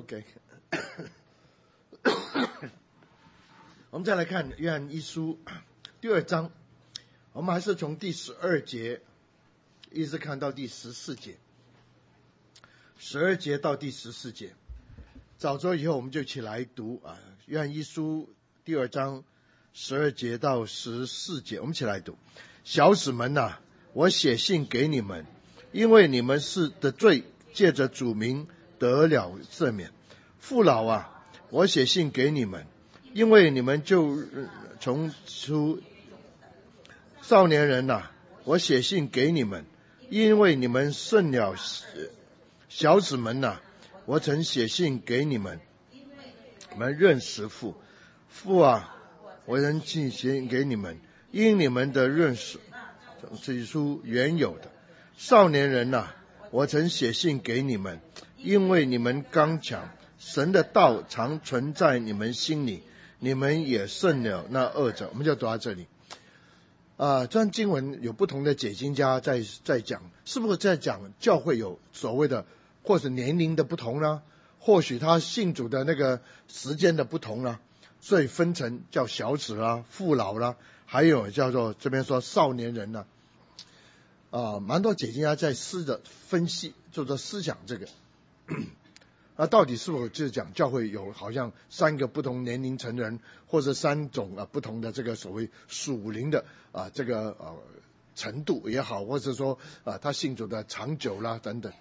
OK 我们再来看约翰一书第2章，我们还是从第12节一直看到第14节，12节到第14节。早周以后我们就一起来读约翰一书第2章12节到14节，我们一起来读。小子们啊，我写信给你们，因为你们是的罪借着主名得了赦免。父老啊，我写信给你们，因为你们就从出少年人啊，我写信给你们，因为你们胜了小子们啊，我曾写信给你们，你们认识父。父啊，我曾写信给你们，因你们的认识起初原有的。少年人啊，我曾写信给你们，因为你们刚强，神的道常存在你们心里，你们也胜了那恶者。我们就读到这里。这段经文有不同的解经家在讲，是不是在讲教会有所谓的或者年龄的不同呢？或许他信主的那个时间的不同呢？所以分成叫小子啦、父老啦，还有叫做这边说少年人啦。蛮多解经家在试着分析，就说思想这个。到底是否就是讲教会有好像3个不同年龄层人，或者3种不同的这个所谓属灵的这个程度也好，或者说他信主的长久啦等等。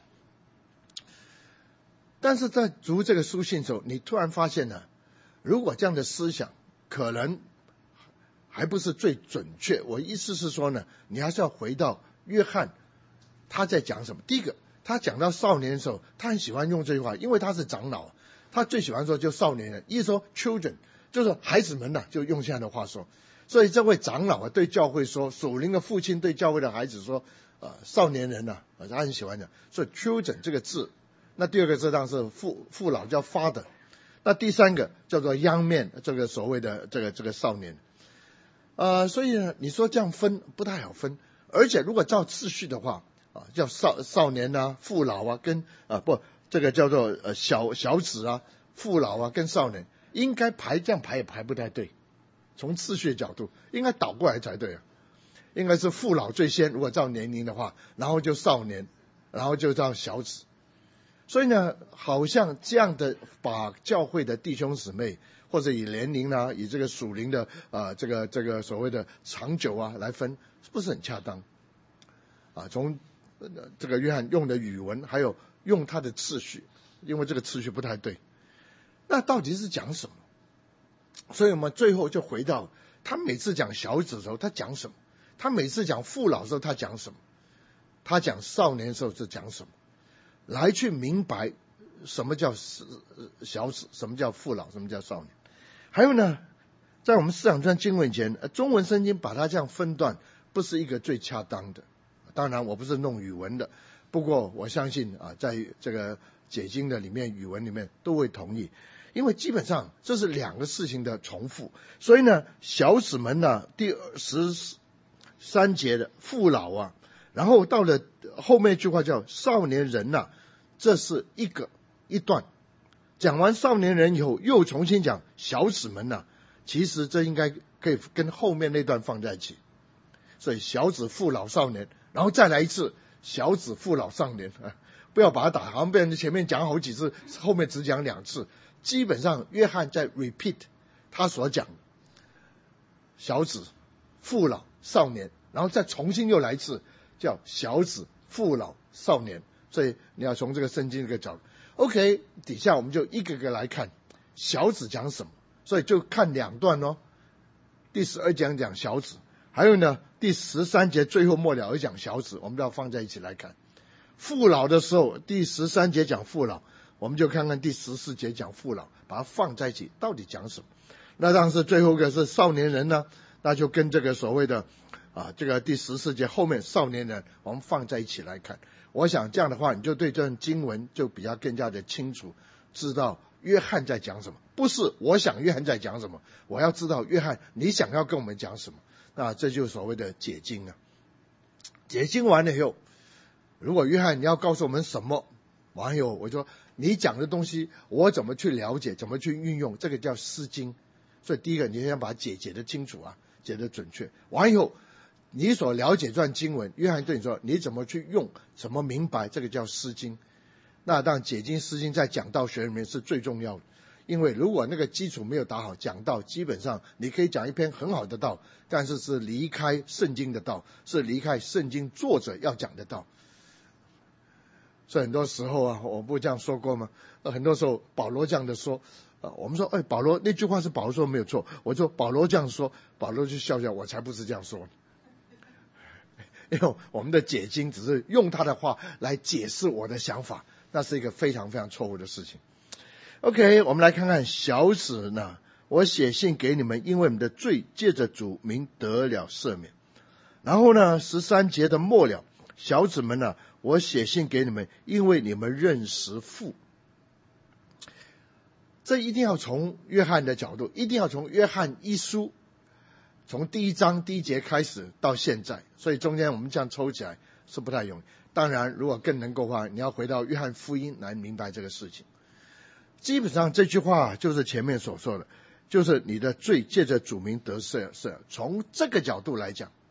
但是在读这个书信的时候，你突然发现呢，如果这样的思想可能还不是最准确。我意思是说呢，你还是要回到约翰他在讲什么。第一个，他讲到少年的时候，他很喜欢用这句话，因为他是长老，他最喜欢说就少年人，意思说 children 就是孩子们就用现在的话说。所以这位长老对教会说，属灵的父亲对教会的孩子说少年人他很喜欢讲。所以 children 这个字，那第2个字当然是父老叫 father， 那第3个叫做 young man， 这个所谓的这个少年。所以呢，你说这样分不太好分，而且如果照次序的话叫少年父老跟这个叫做小子父老跟少年，应该这样排也排不太对。从次序的角度应该倒过来才对应该是父老最先，如果照年龄的话，然后就少年，然后就照小子。所以呢，好像这样的把教会的弟兄姊妹或者以年龄以这个属灵的这个所谓的长久来分，是不是很恰当从这个约翰用的语文，还有用他的次序，因为这个次序不太对。那到底是讲什么？所以我们最后就回到他每次讲小子的时候他讲什么，他每次讲父老的时候他讲什么，他讲少年的时候是讲什么，来去明白什么叫小子，什么叫父老，什么叫少年。还有呢，在我们思想这经文前，中文圣经把它这样分段不是一个最恰当的。当然我不是弄语文的，不过我相信在这个解经的里面，语文里面都会同意，因为基本上这是2个事情的重复。所以呢，小子们第13节的父老然后到了后面一句话叫少年人这是一段。讲完少年人以后，又重新讲小子们其实这应该可以跟后面那段放在一起。所以小子父老少年，然后再来一次小子父老少年不要把它打好像被人前面讲好几次，后面只讲2次。基本上约翰在 repeat 他所讲的小子父老少年，然后再重新又来一次叫小子父老少年。所以你要从这个圣经这个角度 OK， 底下我们就一个个来看小子讲什么。所以就看2段第12节讲小子，还有呢第13节最后末了又讲小子，我们都要放在一起来看。父老的时候第13节讲父老，我们就看看第14节讲父老，把它放在一起到底讲什么。那当然是最后一个是少年人那就跟这个所谓的这个第14节后面少年人我们放在一起来看。我想这样的话你就对这段经文就比较更加的清楚，知道约翰在讲什么。不是我想约翰在讲什么，我要知道约翰你想要跟我们讲什么。那这就是所谓的解经解经完了以后，如果约翰你要告诉我们什么，完以后我说你讲的东西我怎么去了解，怎么去运用，这个叫诗经。所以第一个你先把解得清楚啊，解得准确。完以后你所了解这段经文，约翰对你说你怎么去用，怎么明白，这个叫诗经。那当然解经诗经在讲道学里面是最重要的，因为如果那个基础没有打好，讲道基本上你可以讲一篇很好的道，但是是离开圣经的道，是离开圣经作者要讲的道。所以很多时候啊，我不这样说过吗？很多时候保罗这样的说，我们说保罗那句话是保罗说没有错，我说保罗这样说，保罗就笑笑，我才不是这样说。因为我们的解经只是用他的话来解释我的想法，那是一个非常非常错误的事情。OK， 我们来看看小子呢，我写信给你们，因为你们的罪借着主名得了赦免。然后呢13节的末了，小子们呢，我写信给你们，因为你们认识父。这一定要从约翰的角度，一定要从约翰一书，从第1章第1节开始到现在，所以中间我们这样抽起来是不太容易。当然如果更能够的话，你要回到约翰福音来明白这个事情。基本上这句话就是前面所说的，就是你的罪借着主名得赦。从这个角度来讲，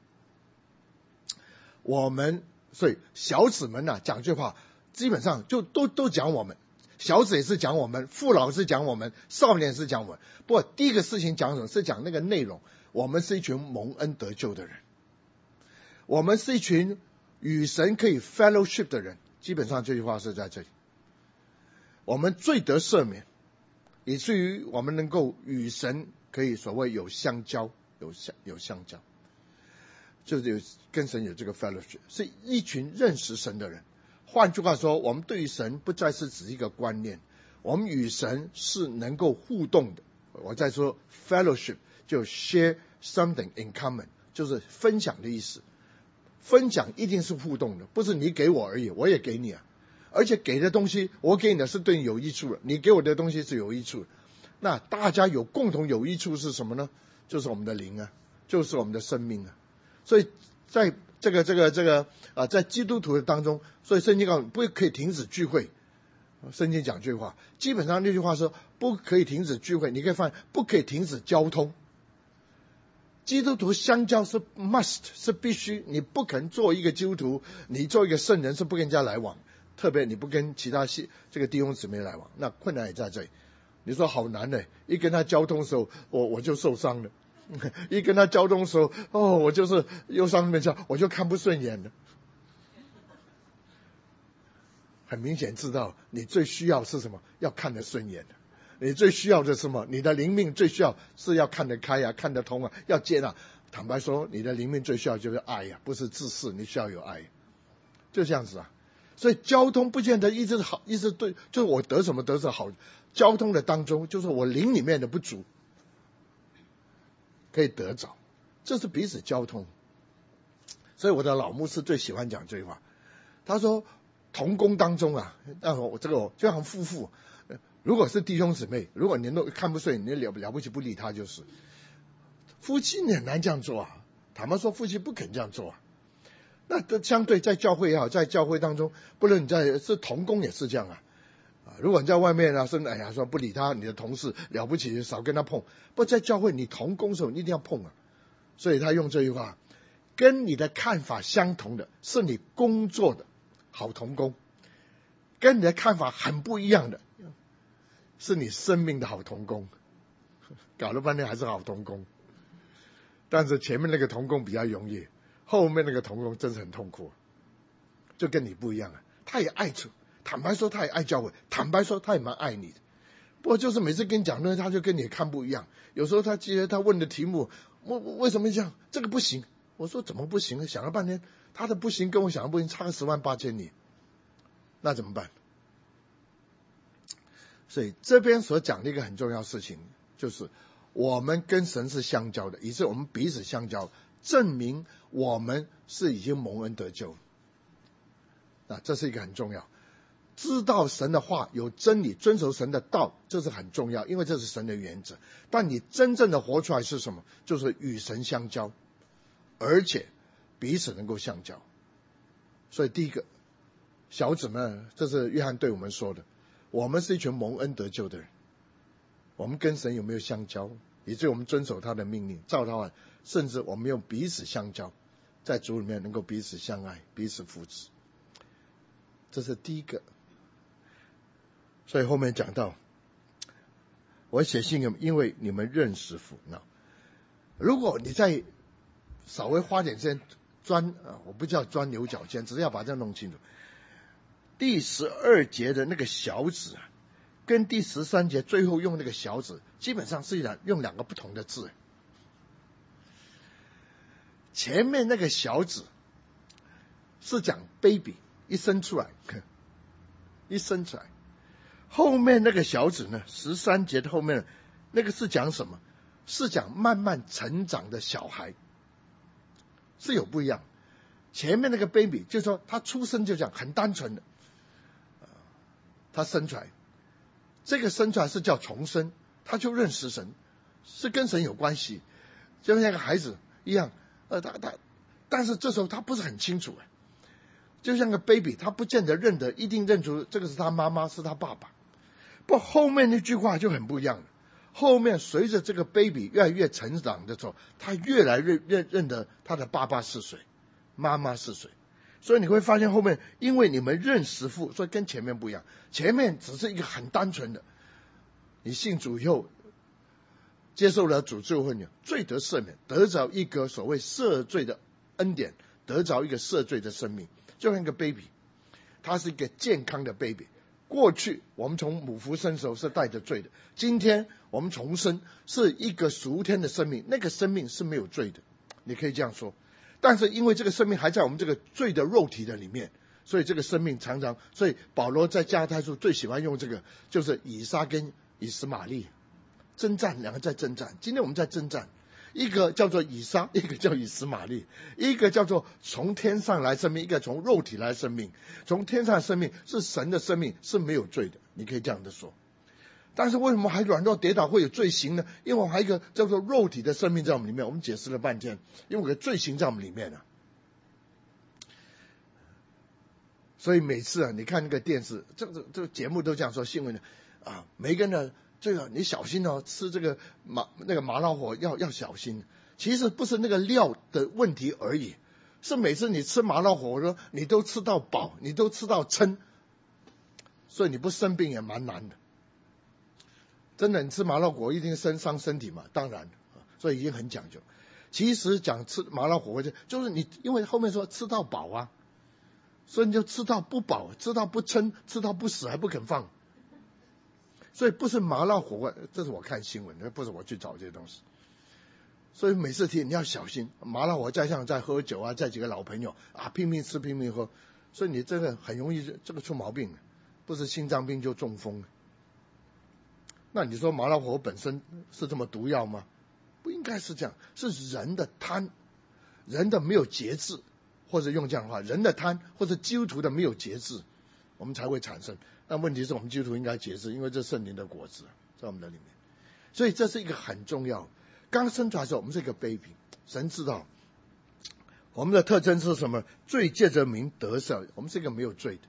我们所以小子们啊讲这话基本上就都讲我们，小子也是讲我们，父老是讲我们，少年是讲我们。不过第一个事情讲什么？是讲那个内容。我们是一群蒙恩得救的人，我们是一群与神可以 fellowship 的人。基本上这句话是在这里，我们罪得赦免，以至于我们能够与神可以所谓有相交，有相交，就是跟神有这个 fellowship， 是一群认识神的人。换句话说，我们对于神不再是只是一个观念，我们与神是能够互动的。我在说 fellowship 就 share something in common， 就是分享的意思。分享一定是互动的，不是你给我而已，我也给你啊。而且给的东西，我给你的是对你有益处的，你给我的东西是有益处的。那大家有共同有益处是什么呢？就是我们的灵啊，就是我们的生命啊。所以在在基督徒的当中，所以圣经告诉不可以停止聚会。圣经讲这句话，基本上那句话说不可以停止聚会，你可以发现不可以停止交通。基督徒相交是 must， 是必须，你不可能做一个基督徒，你做一个圣人是不跟人家来往，特别你不跟其他这个弟兄姊妹来往，那困难也在这里。你说好难呢，一跟他交通的时候，我就受伤了；一跟他交通的时候，我就是忧伤面笑，我就看不顺眼了。很明显知道你最需要是什么，要看得顺眼的。你最需要的是什么？你的灵命最需要是要看得开啊，看得通啊，要接纳。坦白说，你的灵命最需要就是爱呀，不是自私，你需要有爱，就这样子啊。所以交通不见得一直好，一直对，就是我得什么得什好。交通的当中，就是我灵里面的不足可以得着，这是彼此交通。所以我的老牧师最喜欢讲这句话，他说同工当中啊，我这个就像夫妇。如果是弟兄姊妹，如果你都看不顺，你了不起不理他就是。夫妻你很难这样做啊，坦白说夫妻不肯这样做啊。那相对在教会也好，在教会当中，不论你是同工也是这样啊。如果你在外面啊，说说不理他，你的同事了不起少跟他碰。不在教会你同工的时候你一定要碰啊。所以他用这句话，跟你的看法相同的是你工作的好同工，跟你的看法很不一样的是你生命的好同工。搞了半天还是好同工，但是前面那个同工比较容易，后面那个同工真是很痛苦，就跟你不一样啊。他也爱主，坦白说他也爱教会，坦白说他也蛮爱你的。不过就是每次跟你讲东西，他就跟你看不一样。有时候他记得他问的题目，为什么这样？这个不行。我说怎么不行？想了半天，他的不行跟我想的不行差个108000里，那怎么办？所以这边所讲的一个很重要的事情，就是我们跟神是相交的，以致我们彼此相交，证明我们是已经蒙恩得救。这是一个很重要。知道神的话，有真理，遵守神的道，这是很重要，因为这是神的原则。但你真正的活出来是什么？就是与神相交，而且彼此能够相交。所以第一个，小子们，这是约翰对我们说的， 我们是一群蒙恩得救的人，我们跟神有没有相交，以至于我们遵守他的命令，照他话，甚至我们用彼此相交，在主里面能够彼此相爱，彼此扶持，这是第一个。所以后面讲到，我写信给你们，因为你们认识父。那如果你再稍微花点时间我不叫钻牛角尖，只是要把这弄清楚。第12节的那个小子跟第13节最后用那个小子，基本上是用两个不同的字。前面那个小子是讲 baby 一生出来，后面那个小子呢，13节的后面那个是讲什么？是讲慢慢成长的小孩，是有不一样。前面那个 baby 就是说他出生就讲很单纯的，他生出来，这个生出来是叫重生，他就认识神，是跟神有关系，就像一个孩子一样。但是这时候他不是很清楚，就像个 baby， 他不见得一定认出这个是他妈妈是他爸爸。不，后面那句话就很不一样了。后面随着这个 baby 越来越成长的时候，他越来越认得他的爸爸是谁，妈妈是谁。所以你会发现后面，因为你们认识父，所以跟前面不一样。前面只是一个很单纯的，你信主以后接受了主之后，你罪得赦免，得着一个所谓赦罪的恩典，得着一个赦罪的生命，就像一个 baby， 他是一个健康的 baby。过去我们从母腹生的时候是带着罪的，今天我们重生是一个属天的生命，那个生命是没有罪的，你可以这样说。但是因为这个生命还在我们这个罪的肉体的里面，所以这个生命常常，所以保罗在加拉太书最喜欢用这个，就是以撒跟以实玛利征战，两个在征战。今天我们在征战，一个叫做以撒，一个叫以实玛利，一个叫做从天上来生命，一个从肉体来生命。从天上的生命是神的生命，是没有罪的，你可以这样的说。但是为什么还软弱跌倒会有罪行呢？因为我们还有一个叫做肉体的生命在我们里面，我们解释了半天，因为有个罪行在我们里面啊。所以每次你看那个电视，这个节目都这样说，新闻每个人的这个你小心哦，吃这个那个麻辣火要小心。其实不是那个料的问题而已，是每次你吃麻辣火锅，你都吃到饱，你都吃到撑，所以你不生病也蛮难的。真的，你吃麻辣火锅一定伤身体嘛？当然，所以已经很讲究。其实讲吃麻辣火锅就是你，因为后面说吃到饱啊，所以你就吃到不饱，吃到不撑，吃到不死还不肯放。所以不是麻辣火锅，这是我看新闻，不是我去找这些东西。所以每次提你要小心，麻辣火加上在喝酒啊，再几个老朋友拼命吃拼命喝，所以你真的很容易这个出毛病，不是心脏病就中风。那你说麻辣火本身是这么毒药吗？不应该是这样，是人的贪，人的没有节制，或者用这样的话，人的贪或者基督徒的没有节制，我们才会产生。但问题是我们基督徒应该节制，因为这圣灵的果子在我们的里面，所以这是一个很重要。刚生出来的时候我们是一个 baby， 神知道我们的特征是什么，罪借着名得赦，我们是一个没有罪的。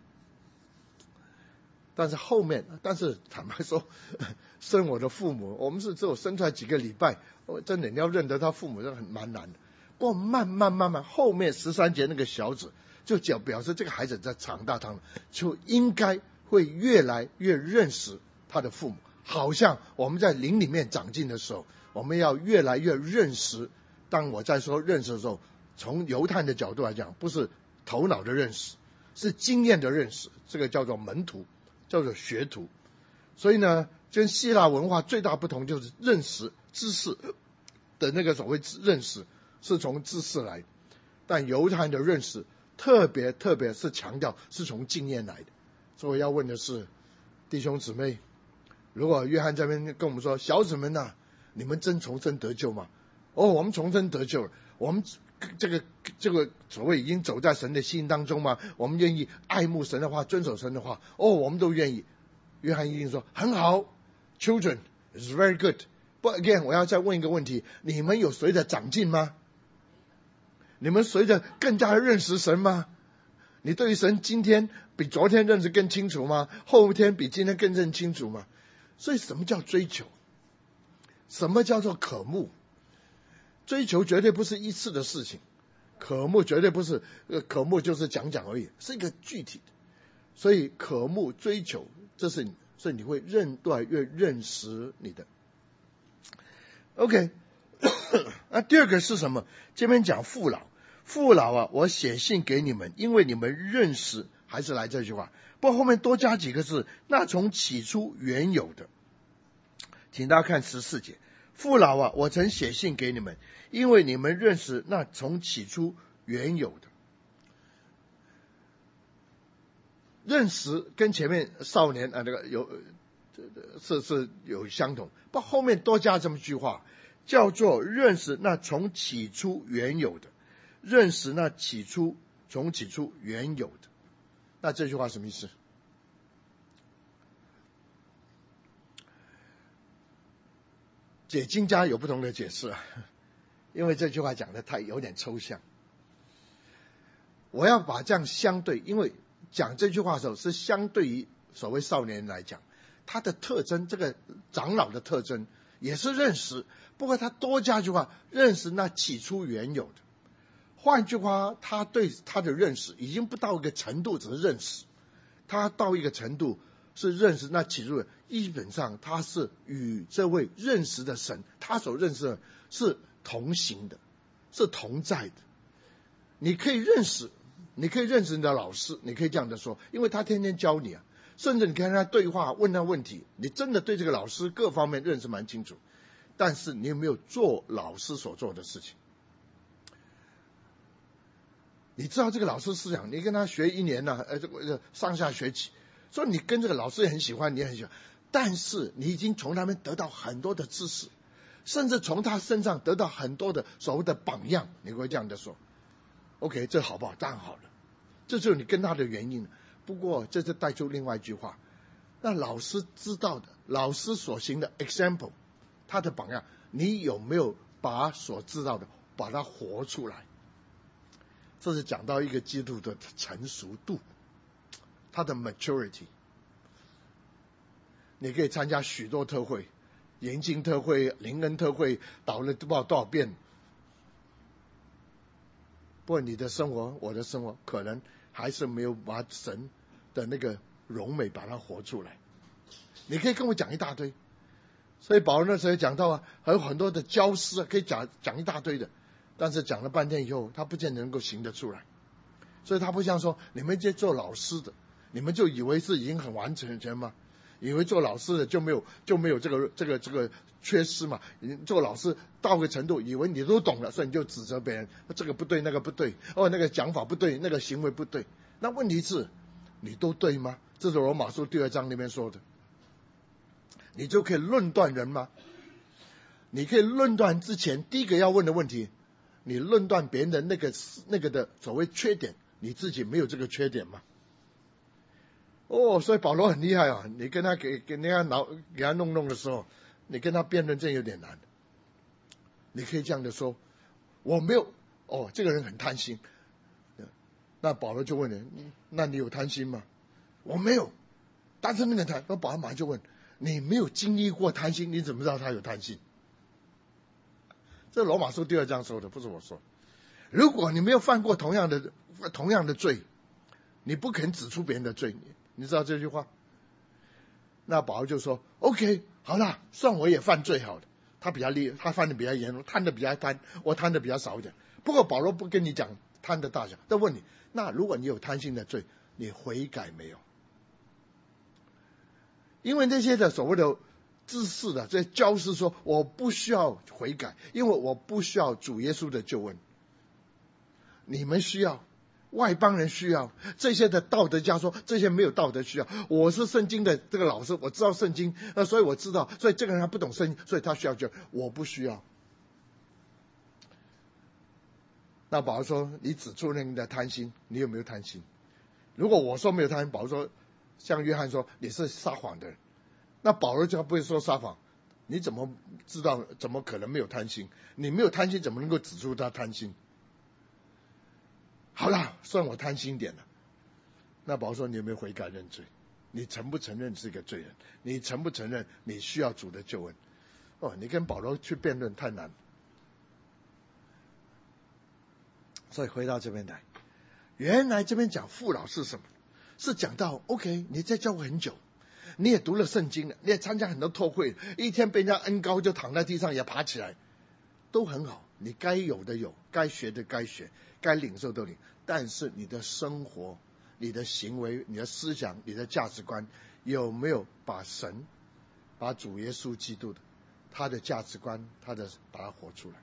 但是坦白说，生我的父母，我们是只有生出来几个礼拜，真的你要认得他父母是蛮难的。不过慢慢后面13节那个小子就表示这个孩子在长大就应该会越来越认识他的父母，好像我们在灵里面长进的时候，我们要越来越认识。当我在说认识的时候，从犹太人的角度来讲，不是头脑的认识，是经验的认识，这个叫做门徒，叫做学徒。所以呢，跟希腊文化最大不同就是认识知识的那个所谓认识是从知识来的，但犹太人的认识特别是强调是从经验来的。所以要问的是，弟兄姊妹，如果约翰这边跟我们说，小子们啊，你们真重生得救吗？我们重生得救了，我们这个所谓已经走在神的心当中吗？我们愿意爱慕神的话，遵守神的话，我们都愿意。约翰一定说很好 ，Children is very good。But again， 我要再问一个问题：你们有随着长进吗？你们随着更加认识神吗？ 你对于神今天比昨天认识更清楚吗？后天比今天更认清楚吗？所以什么叫追求？什么叫做渴慕？追求绝对不是一次的事情，渴慕绝对不是渴慕就是讲讲而已，是一个具体的。所以渴慕追求，这是所以你会越认识你的。OK， 那第二个是什么？这边讲父老。父老啊，我写信给你们，因为你们认识，还是来这句话，不过后面多加几个字，那从起初原有的。请大家看14节，父老啊，我曾写信给你们，因为你们认识那从起初原有的。认识跟前面少年啊，这个是有相同，不过后面多加这么一句话，叫做认识那从起初原有的。认识那从起初原有的。那这句话什么意思？解经家有不同的解释啊，因为这句话讲的有点抽象。我要把这样相对，因为讲这句话的时候是相对于所谓少年人来讲，他的特征，这个长老的特征也是认识，不过他多加一句话，认识那起初原有的。换句话，他对他的认识已经不到一个程度，只是认识，他到一个程度是认识那起初，基本上他是与这位认识的神，他所认识的是同行的，是同在的。你可以认识你的老师，你可以这样的说，因为他天天教你啊，甚至你跟他对话，问他问题，你真的对这个老师各方面认识蛮清楚，但是你有没有做老师所做的事情？你知道这个老师思想，你跟他学1年了，这个上下学期，所以你跟这个老师也很喜欢，你也很喜欢，但是你已经从他们得到很多的知识，甚至从他身上得到很多的所谓的榜样，你会这样的说 OK， 这好不好？当然好了，这就是你跟他的原因。不过这就带出另外一句话，那老师知道的，老师所行的 example， 他的榜样，你有没有把所知道的把它活出来？这是讲到一个基督的成熟度，他的 maturity。 你可以参加许多特会，研经特会、灵恩特会，导了不知道多少遍，不过你的生活，我的生活，可能还是没有把神的那个荣美把它活出来。你可以跟我讲一大堆，所以保罗那时候讲到啊，还有很多的教师啊，可以讲一大堆的，但是讲了半天以后，他不见得能够行得出来。所以他不像说你们这做老师的，你们就以为是已经很完全吗？以为做老师的就没有这个缺失嘛？你做老师到个程度，以为你都懂了，所以你就指责别人，这个不对，那个不对，那个讲法不对，那个行为不对。那问题是，你都对吗？这是罗马书第2章那边说的。你就可以论断人吗？你可以论断之前，第一个要问的问题，你论断别人的那个的所谓缺点，你自己没有这个缺点吗？所以保罗很厉害啊！你跟他给人家给他弄的时候，你跟他辩论真有点难。你可以这样的说，我没有这个人很贪心。那保罗就问你，那你有贪心吗？我没有。但是那个贪，那保罗马上就问，你没有经历过贪心，你怎么知道他有贪心？这罗马书第2章说的，不是我说。如果你没有犯过同样的罪，你不肯指出别人的罪，你知道这句话？那保罗就说 OK， 好了，算我也犯罪好了。他比较厉害，他犯的比较严重，贪的比较贪，我贪的比较少一点。不过保罗不跟你讲贪的大小，但问你，那如果你有贪心的罪，你悔改没有？因为那些的所谓的知识的这些教师说，我不需要悔改，因为我不需要主耶稣的救恩。你们需要，外邦人需要，这些的道德家说这些没有道德需要。我是圣经的这个老师，我知道圣经，所以我知道，所以这个人他不懂圣经，所以他需要救，我不需要。那保罗说，你指出人的贪心，你有没有贪心？如果我说没有贪心，保罗说，像约翰说你是撒谎的人，那保罗就不会说撒谎。你怎么知道？怎么可能没有贪心？你没有贪心，怎么能够指出他贪心？好了，算我贪心一点了， 那保罗说你有没有悔改认罪？你承不承认是一个罪人？你承不承认你需要主的救恩？你跟保罗去辩论太难。所以回到这边来，原来这边讲父老是什么？是讲到 OK， 你在教会很久，你也读了圣经了，你也参加很多特会，一天被人家恩膏就躺在地上也爬起来，都很好。你该有的有，该学的该学，该领受的领。但是你的生活、你的行为、你的思想、你的价值观，有没有把神、把主耶稣基督的他的价值观，把它活出来？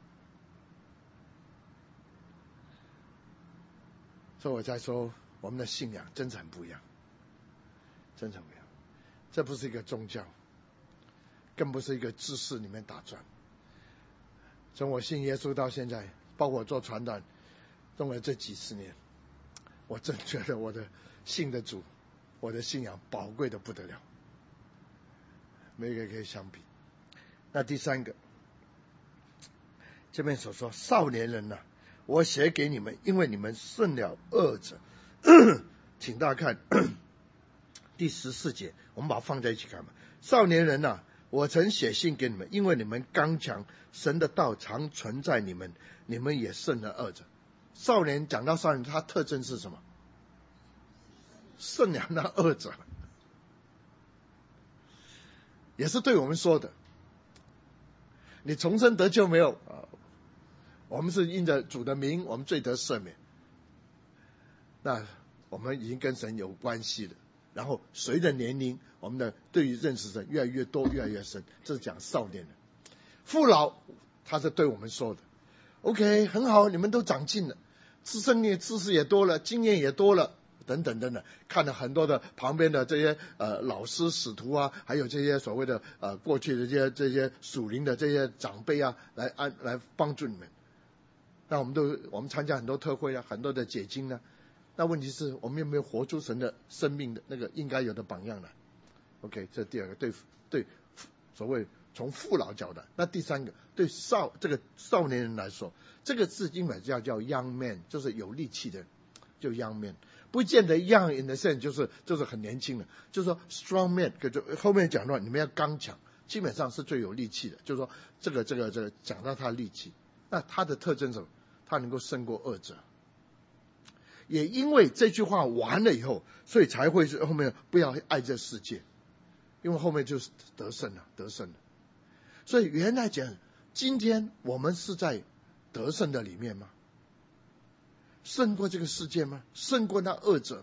所以我在说，我们的信仰真的很不一样，真的不一样。这不是一个宗教，更不是一个知识里面打转。从我信耶稣到现在，包括我做传道，用了这几十年，我真觉得我的信的主，我的信仰宝贵的不得了，没有一个可以相比。那第三个，这边所说少年人啊，我写给你们，因为你们胜了恶者。请大家看第14节，我们把它放在一起看吧。少年人啊，我曾写信给你们，因为你们刚强，神的道常存在你们，你们也胜了恶者。少年，讲到少年，他特征是什么？胜了那恶者，也是对我们说的。你重生得救没有？我们是因着主的名，我们罪得赦免。那我们已经跟神有关系了。然后随着年龄，我们的对于认识神越来越多，越来越深。这是讲少年人。父老，他是对我们说的。OK， 很好，你们都长进了，知识也多了，经验也多了，等等等等。看了很多的旁边的这些老师、使徒啊，还有这些所谓的过去的这些属灵的这些长辈啊，来帮助你们。那我们参加很多特会啊，很多的解经啊。那问题是我们有没有活出神的生命的那个应该有的榜样呢 ？OK， 这第二个对所谓从父老教的。那第三个对这个少年人来说，这个字英文叫 young man， 就是有力气的，就 young man， 不见得 young in the sense 就是很年轻的，就是说 strong man， 就后面讲到你们要刚强，基本上是最有力气的，就是说这个讲到他的力气，那他的特征是什么？他能够胜过恶者。也因为这句话完了以后，所以才会是后面不要爱这世界，因为后面就是得胜了。所以原来讲，今天我们是在得胜的里面吗？胜过这个世界吗？胜过那恶者？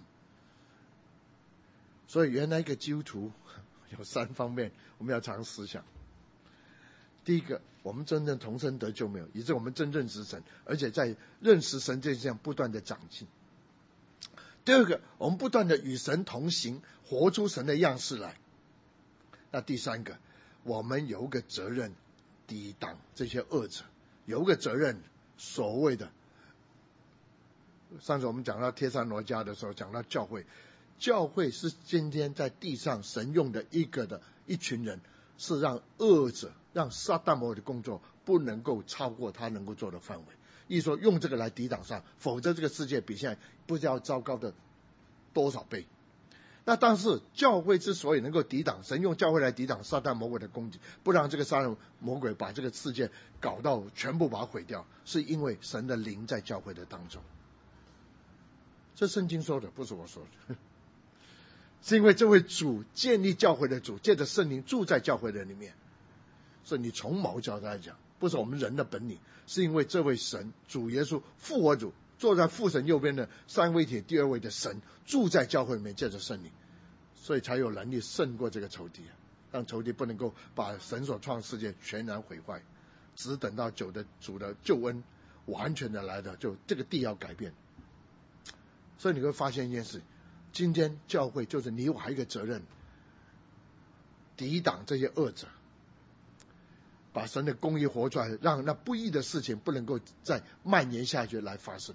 所以原来一个基督徒有3方面我们要常思想。第一个，我们真正同生得救没有，以致我们真认识神，而且在认识神这项不断的长进。第二个，我们不断的与神同行，活出神的样式来。那第三个，我们有个责任抵挡这些恶者，有个责任所谓的，上次我们讲到帖撒罗尼迦的时候，讲到教会，教会是今天在地上神用的一群人，是让恶者，让撒旦魔鬼的工作不能够超过他能够做的范围。意思说用这个来抵挡上，否则这个世界比现在不知道糟糕的多少倍。那但是教会之所以能够抵挡，神用教会来抵挡撒旦魔鬼的攻击，不让这个撒旦魔鬼把这个世界搞到全部把它毁掉，是因为神的灵在教会的当中。这圣经说的，不是我说的，是因为这位主建立教会的主，借着圣灵住在教会的里面。所以你从某角度来讲，不是我们人的本领，是因为这位神主耶稣复活主坐在父神右边的三位一体第二位的神住在教会里面，借着圣灵，所以才有能力胜过这个仇敌，让仇敌不能够把神所创世界全然毁坏，只等到主的救恩完全的来的，就这个地要改变。所以你会发现一件事，今天教会就是你我还有一个责任，抵挡这些恶者，把神的公义活出来，让那不义的事情不能够再蔓延下去来发生。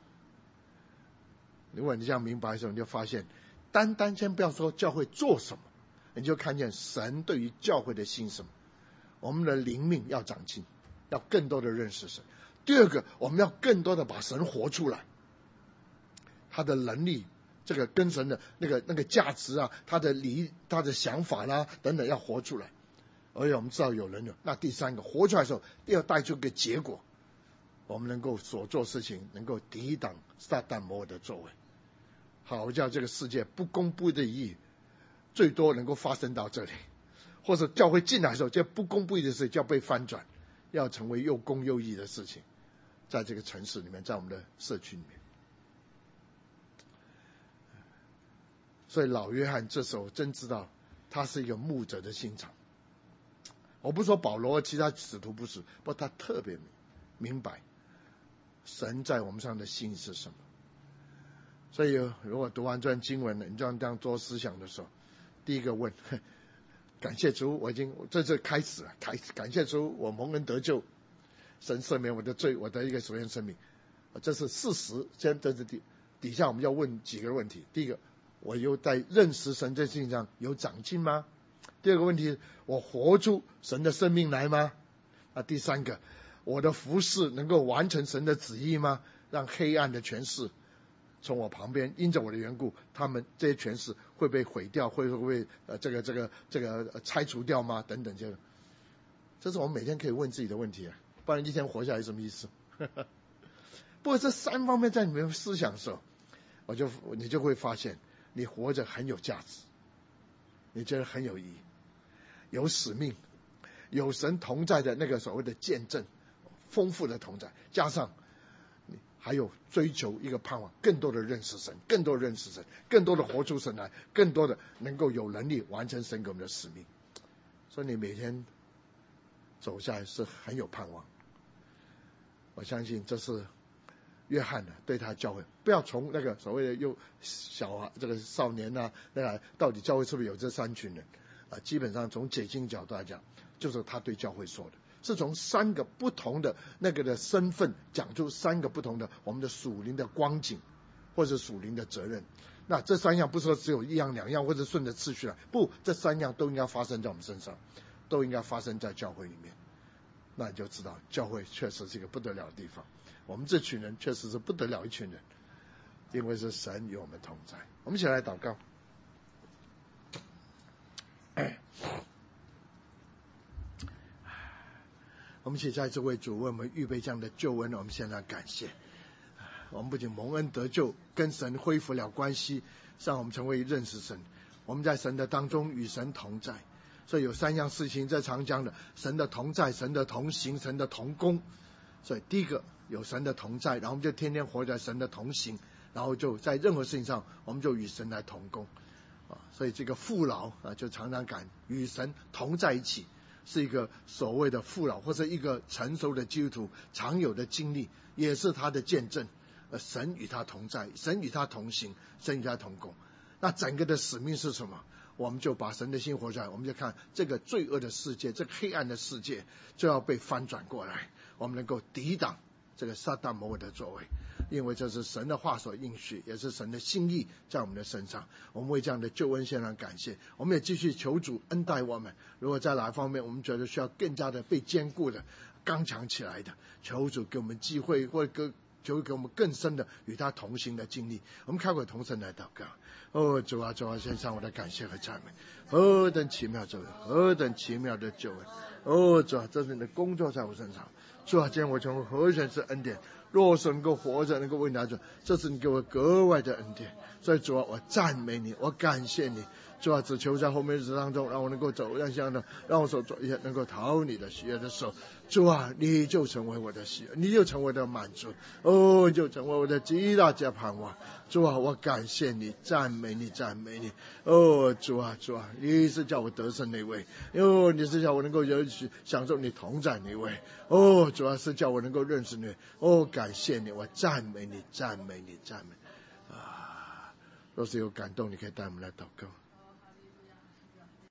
如果你这样明白的时候，你就发现单先不要说教会做什么，你就看见神对于教会的心什么。我们的灵命要长进，要更多的认识神。第二个，我们要更多的把神活出来，他的能力这个跟神的那个价值啊，他的想法啦等等要活出来。而且我们知道有人有，那第三个活出来的时候，要带出个结果，我们能够所做事情能够抵挡撒旦魔鬼的作为。好叫这个世界不公不义的义最多能够发生到这里，或者教会进来的时候，这不公不义的事就要被翻转，要成为又公又义的事情，在这个城市里面，在我们的社区里面。所以老约翰这时候真知道他是一个牧者的心肠。我不说保罗其他使徒不是，不过他特别明白神在我们上的心是什么。所以如果读完这段经文了，你这样做思想的时候，第一个问，感谢主，我已经这是开始了，感谢主，我蒙恩得救，神赦免我的罪，我的一个属灵生命，这是事实。现在这是底下我们要问几个问题。第一个，我又在认识神这事情上有长进吗？第二个问题，我活出神的生命来吗？第三个，我的服事能够完成神的旨意吗？让黑暗的权势从我旁边因着我的缘故，他们这些权势会被毁掉，会被这个拆除掉吗？等等这是我们每天可以问自己的问题啊，不然一天活下来什么意思？不过这三方面在你们思想的时候，你就会发现你活着很有价值，你觉得很有意义，有使命，有神同在的那个所谓的见证，丰富的同在，加上还有追求一个盼望，更多的认识神，更多的认识神，更多的活出神来，更多的能够有能力完成神给我们的使命。所以你每天走下来是很有盼望。我相信这是约翰呢对他教会，不要从那个所谓的幼小啊这个少年啊，到底教会是不是有这三群人基本上从解经角度来讲，就是他对教会说的，是从三个不同的那个的身份讲出三个不同的我们的属灵的光景或者属灵的责任。那这三样不是说只有一样两样或者顺着次序来，不，这三样都应该发生在我们身上，都应该发生在教会里面。那你就知道教会确实是一个不得了的地方，我们这群人确实是不得了一群人，因为是神与我们同在。我们一起来祷告。我们一起再次为主为我们预备这样的救恩，我们现在感谢。我们不仅蒙恩得救，跟神恢复了关系，让我们成为认识神，我们在神的当中与神同在。所以有三样事情在常讲的，神的同在，神的同行，神的同工。所以第一个有神的同在，然后我们就天天活在神的同行，然后就在任何事情上我们就与神来同工所以这个父老就常常敢与神同在一起，是一个所谓的父老或者一个成熟的基督徒常有的经历，也是他的见证。神与他同在，神与他同行，神与他同工。那整个的使命是什么？我们就把神的心活出来，我们就看这个罪恶的世界，这个黑暗的世界就要被翻转过来，我们能够抵挡这个撒旦魔鬼的作为，因为这是神的话所应许，也是神的心意在我们的身上。我们为这样的救恩献上感谢，我们也继续求主恩待我们。如果在哪一方面我们觉得需要更加的被坚固的刚强起来的，求主给我们机会，或者求给我们更深的与他同行的经历。我们开口同声来祷告。主啊，主啊，献上我的感谢和赞美，何等奇妙救恩，何等奇妙的救恩。主啊，这是你的工作在我身上。主啊，今天我从何等是恩典，若是能够活着，能够为你来做，这是你给我格外的恩典。所以主啊，我赞美你，我感谢你。主啊，只求在后面日子当中，让我能够走向相的，让我所做一切能够讨你的喜悦的时候，主啊，你就成为我的喜悦，你就成为我的满足，就成为我的极大加盼望。主啊，我感谢你，赞美你，赞美你。主啊，主啊，你是叫我得胜那位，你是叫我能够享受你同在那位。主啊，是叫我能够认识你。感谢你，我赞美你，赞美你，赞美。若是有感动，你可以带我们来祷告。